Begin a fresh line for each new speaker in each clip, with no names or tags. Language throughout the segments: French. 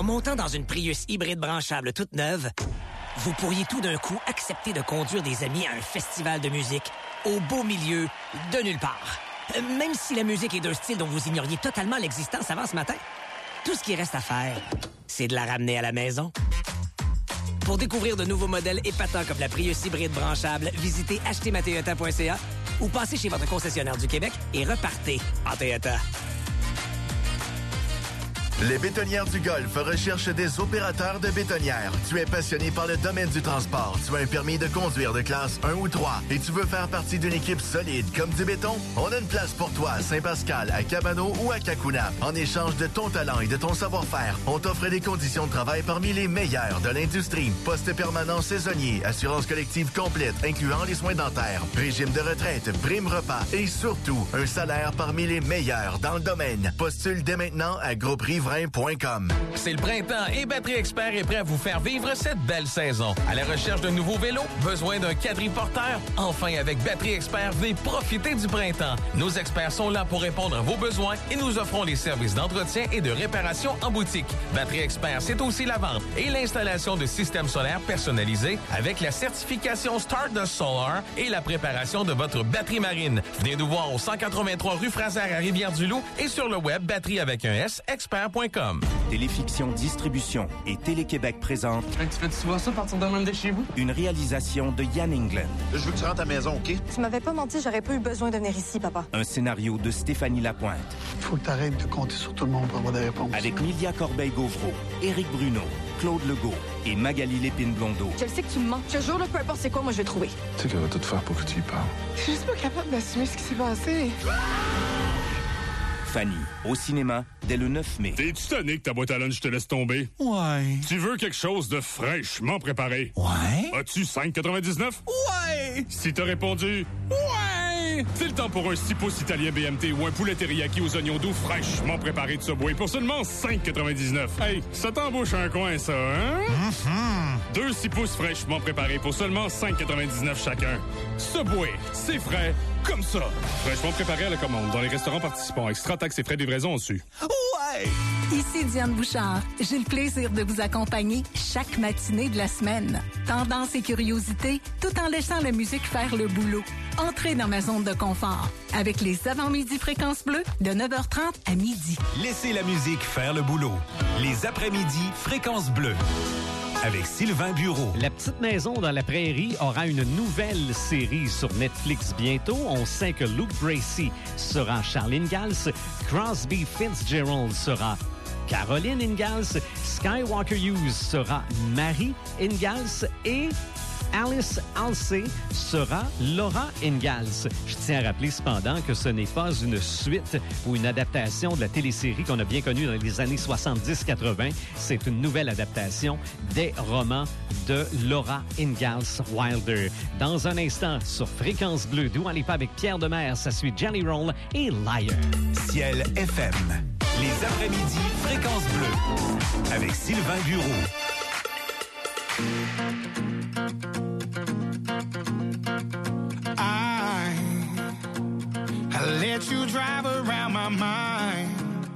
montant dans une Prius hybride branchable toute neuve, vous pourriez tout d'un coup accepter de conduire des amis à un festival de musique au beau milieu de nulle part. Même si la musique est d'un style dont vous ignoriez totalement l'existence avant ce matin, tout ce qui reste à faire, c'est de la ramener à la maison. Pour découvrir de nouveaux modèles épatants comme la Prius hybride branchable, visitez achetermatoyota.ca ou passez chez votre concessionnaire du Québec et repartez en Toyota.
Les bétonnières du Golfe recherchent des opérateurs de bétonnières. Tu es passionné par le domaine du transport. Tu as un permis de conduire de classe 1 ou 3 et tu veux faire partie d'une équipe solide comme du béton? On a une place pour toi à Saint-Pascal, à Cabano ou à Cacouna. En échange de ton talent et de ton savoir-faire, on t'offre des conditions de travail parmi les meilleures de l'industrie. Poste permanent saisonnier, assurance collective complète, incluant les soins dentaires, régime de retraite, prime repas et surtout, un salaire parmi les meilleurs dans le domaine. Postule dès maintenant à grouperiverain.com.
C'est le printemps et Batterie Expert est prêt à vous faire vivre cette belle saison. À la recherche d'un nouveau vélo? Besoin d'un quadriporteur? Enfin, avec Batterie Expert, venez profiter du printemps. Nos experts sont là pour répondre à vos besoins et nous offrons les services d'entretien et de réparation en boutique. Batterie Expert, c'est aussi la vente et l'installation de systèmes solaires personnalisés avec la certification Stardust Solar et la préparation de votre batterie marine. Venez nous voir au 183 rue Fraser à Rivière-du-Loup et sur le web batterie avec un S, expert.com.
Téléfiction Distribution et Télé-Québec présente.
Tu fais-tu voir ça partir de même de chez vous?
Une réalisation de Yann England.
Je veux que tu rentres à la maison, OK?
Tu m'avais pas menti, j'aurais pas eu besoin de venir ici, papa.
Un scénario de Stéphanie Lapointe.
Faut que t'arrêtes de compter sur tout le monde pour avoir des réponses.
Avec Milia Corbeil-Gauvreau, Éric Bruno, Claude Legault et Magali Lépine-Blondeau.
Je le sais que tu me mens. Je jure, là, peu importe c'est quoi, moi je vais trouver.
Tu sais qu'elle va tout faire pour que tu y parles.
Je suis juste pas capable d'assumer ce qui s'est passé.
Fanny, au cinéma, dès le 9 mai.
T'es-tu tanné que ta boîte à lunch te laisse tomber?
Ouais.
Tu veux quelque chose de fraîchement préparé?
Ouais.
As-tu 5,99?
Ouais.
Si t'as répondu...
Ouais.
C'est le temps pour un 6 pouces italien BMT ou un poulet teriyaki aux oignons doux fraîchement préparé de Subway pour seulement 5,99. Hey, ça t'embauche un coin, ça, hein? Mm-hmm. 2 6 pouces fraîchement préparés pour seulement 5,99 chacun. Subway, c'est frais comme ça. Fraîchement préparé à la commande dans les restaurants participants. Extra taxes et frais de livraison en dessus.
Ouais!
Ici Diane Bouchard. J'ai le plaisir de vous accompagner chaque matinée de la semaine. Tendance et curiosité, tout en laissant la musique faire le boulot. Entrez dans ma zone de confort avec les avant-midi Fréquence Bleue de 9h30 à midi.
Laissez la musique faire le boulot. Les après-midi Fréquence Bleue. Avec Sylvain Bureau.
La petite maison dans la prairie aura une nouvelle série sur Netflix bientôt. On sait que Luke Bracey sera Charles Ingalls, Crosby Fitzgerald sera Caroline Ingalls, Skywalker Hughes sera Mary Ingalls et Alice Halsey sera Laura Ingalls. Je tiens à rappeler cependant que ce n'est pas une suite ou une adaptation de la télésérie qu'on a bien connue dans les années 70-80. C'est une nouvelle adaptation des romans de Laura Ingalls Wilder. Dans un instant, sur Fréquence Bleue, Dua Lipa avec Pierre Demers, ça suit Jelly Roll et Liar.
Ciel FM. Les après-midi Fréquence Bleue. Avec Sylvain Bureau.
I let you drive around my mind.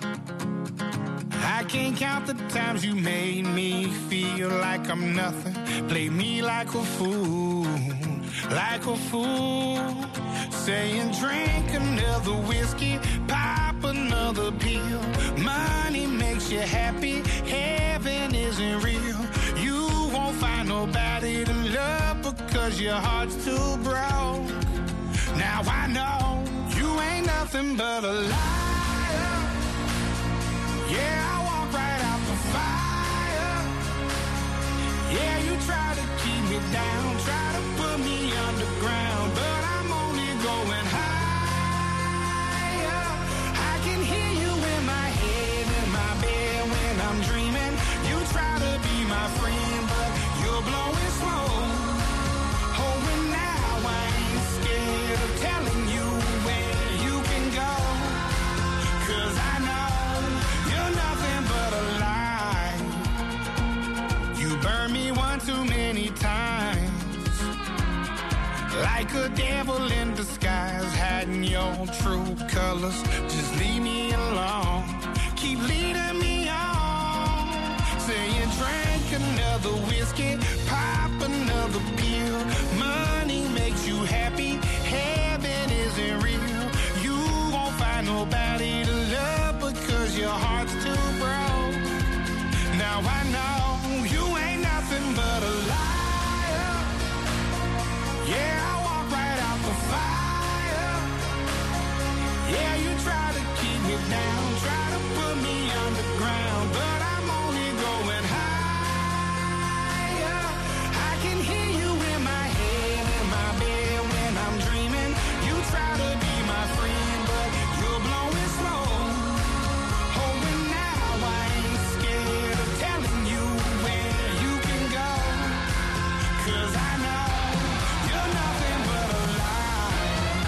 I can't count the times you made me feel like I'm nothing. Play me like a fool, like a fool. Saying drink another whiskey, pop another pill. Money makes you happy, heaven isn't real. You won't find nobody to love because your heart's too broke. Now I know you ain't nothing but a liar. Yeah, I walk right out the fire. Yeah, you try to keep me down, try to put me underground, but I'm only going higher. I can hear you in my head, in my bed when I'm dreaming. You try to be my friend, but you're blowing smoke. Oh, and now I ain't scared of telling you where you can go. 'Cause I know you're nothing but a lie. You burned me one too many times, like a devil in disguise, hiding your true colors. Just leave me alone, keep leading me on. another whiskey, pop another pill. Money makes you happy, heaven isn't real. You won't find nobody to love because your heart's too broke. Now I know you ain't nothing but a liar. Yeah, I walk right out the fire. Yeah, you try to keep me down, try to put me underground, but I'm only going higher. I can hear you in my head, in my bed when I'm dreaming. You try to be my friend, but you're blowing slow. Oh, and now I ain't scared of telling you where you can go, 'cause I know you're nothing but a lie.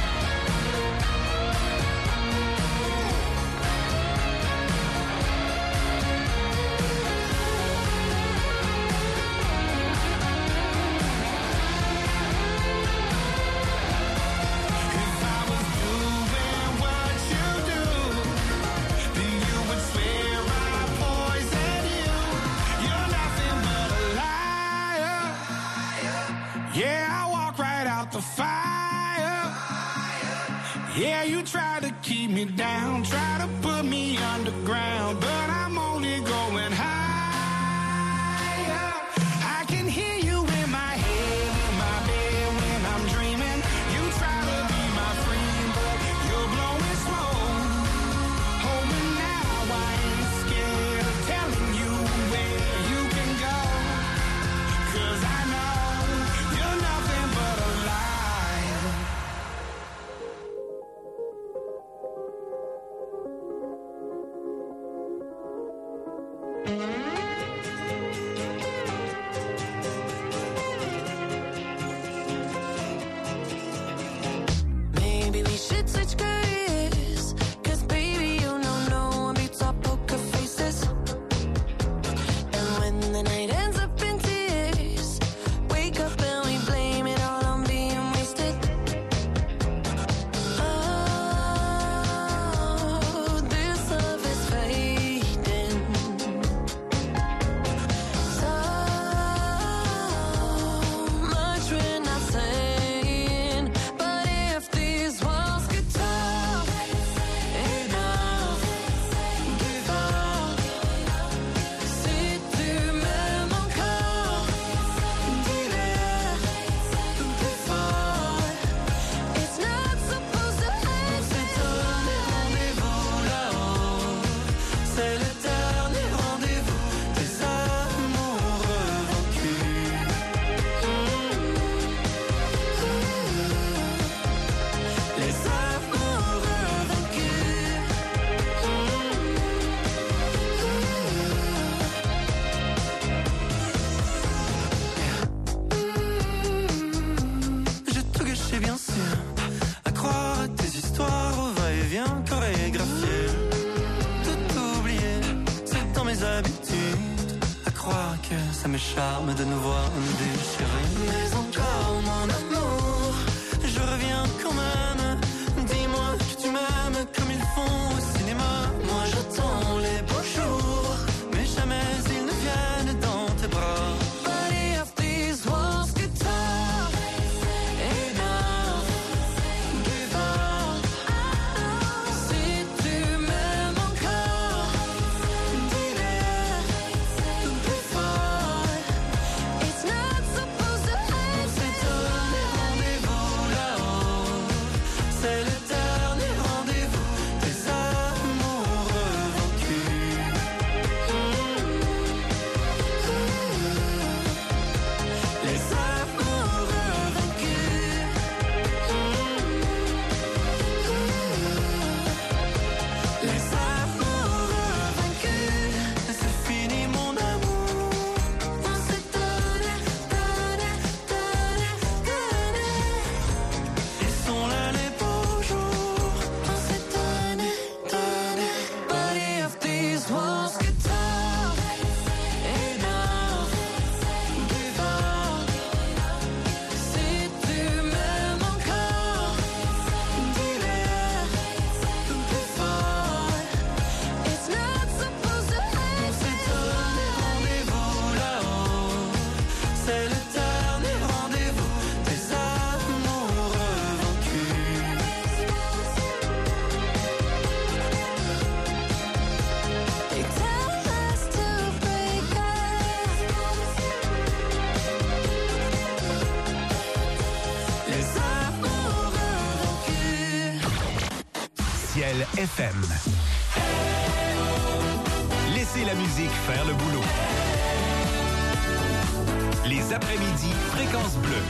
If I was doing what you do, then you would swear I poisoned you. You're nothing but a liar. Yeah, I walk right out the fire. Yeah, you try to keep me down, try to put me underground, but I'm only going higher. I can hear you in my head, in my bed when I'm dreaming. You try to be my friend, but you're blowing slow. Oh, and now I ain't scared of telling you where you can go, 'cause I know you're nothing but a lie.
Maybe we should switch careers, 'cause baby, you know no one beats our poker faces. And when the night ends up in tears, wake up and we blame it all on being wasted. Oh, this love is fading. So much we're not saying, but if these walls could talk enough before, si tu m'aimes encore, dis-le plus fort. It's not supposed to end. C'est donné rendez-vous là-haut. C'est le dernier rendez-vous des amoureux vaincus. Les amoureux vaincus.
J'ai tout gâché bien sûr, à croire à tes histoires au va-et-vient chorégraphié. Tout oublié, c'est dans mes habitudes, à croire que ça me charme de nous voir nous déchirer. Mais encore mon amour, je reviens quand même. Dis-moi que tu m'aimes comme ils font au cinéma. Moi j'attends les beaux jours, mais jamais ils ne viennent dans tes bras.
But if these walls could talk enough before, si tu m'aimes encore, dis-le plus fort. It's not supposed to
CIBL FM. Laissez la musique faire le boulot. Les après-midi, Fréquence Bleue.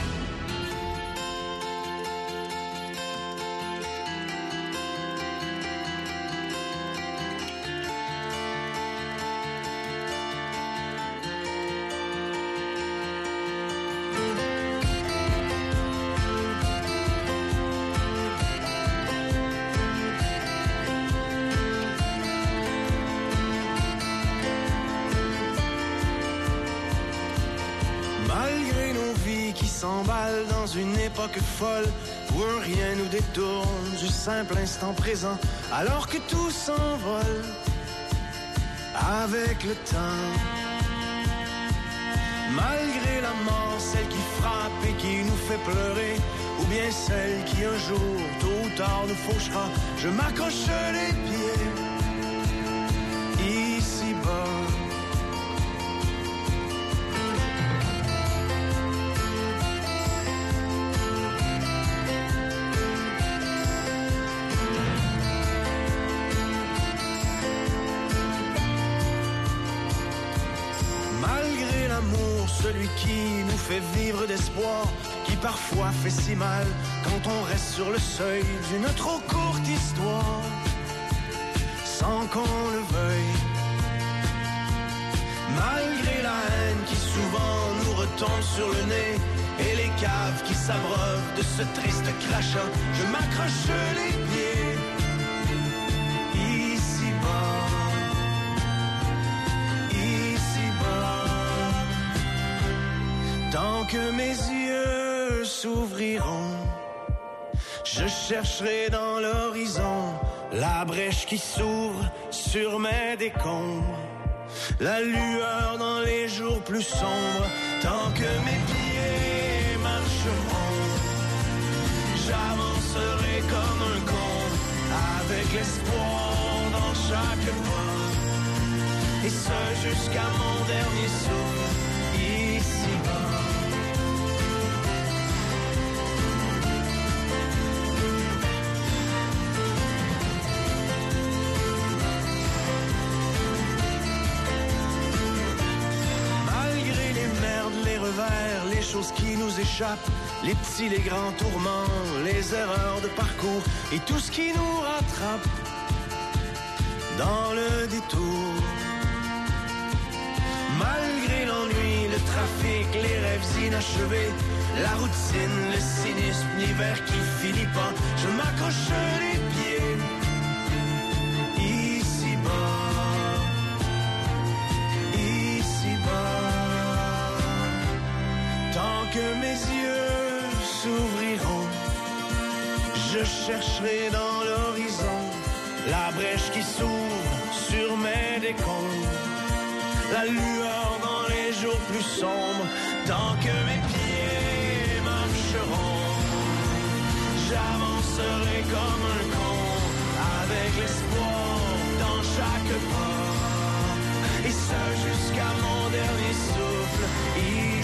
S'emballe dans une époque folle où un rien nous détourne du simple instant présent, alors que tout s'envole avec le temps. Malgré la mort, celle qui frappe et qui nous fait pleurer, ou bien celle qui un jour, tôt ou tard, nous fauchera, je m'accroche les pieds ici-bas. Celui qui nous fait vivre d'espoir, qui parfois fait si mal quand on reste sur le seuil d'une trop courte histoire, sans qu'on le veuille. Malgré la haine qui souvent nous retombe sur le nez et les caves qui s'abreuvent de ce triste crachat, je m'accroche les pieds ici-bas. Tant que mes yeux s'ouvriront, je chercherai dans l'horizon la brèche qui s'ouvre sur mes décombres, la lueur dans les jours plus sombres. Tant que mes pieds marcheront, j'avancerai comme un con, avec l'espoir dans chaque pas, et ce jusqu'à mon dernier souffle ici-bas. Les choses qui nous échappent, les petits, les grands tourments, les erreurs de parcours et tout ce qui nous rattrape dans le détour. Malgré l'ennui, le trafic, les rêves inachevés, la routine, le cynisme, l'hiver qui finit pas, je m'accroche les pieds ici-bas. Tant que mes yeux s'ouvriront, je chercherai dans l'horizon la brèche qui s'ouvre sur mes décombres, la lueur dans les jours plus sombres. Tant que mes pieds marcheront, j'avancerai comme un con, avec l'espoir dans chaque pas, et ce jusqu'à mon dernier souffle.